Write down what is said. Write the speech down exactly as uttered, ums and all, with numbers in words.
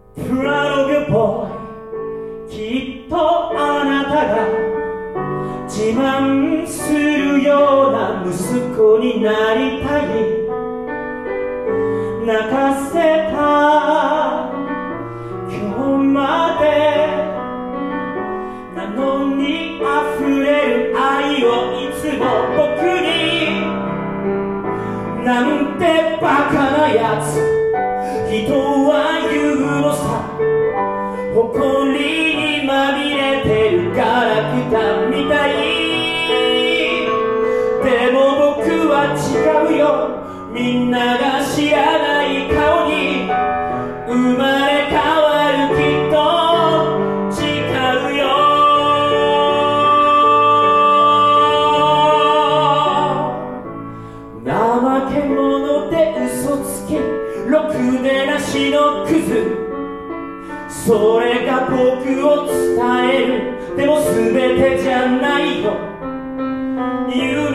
プラログボーイ、きっとあなたが自慢するような息子になりたい。泣かせた今日までなのに溢れる愛をいつも僕に、なんてバカなやつ人は言うのさ。誇りにまみれてるガラクタみたい。でも僕は違うよ、みんなが知らない顔に生まれ変わる。きっと誓うよ。怠け者で嘘つき、ろくでなしのクズ、それが僕を伝える。でも全てじゃないよ。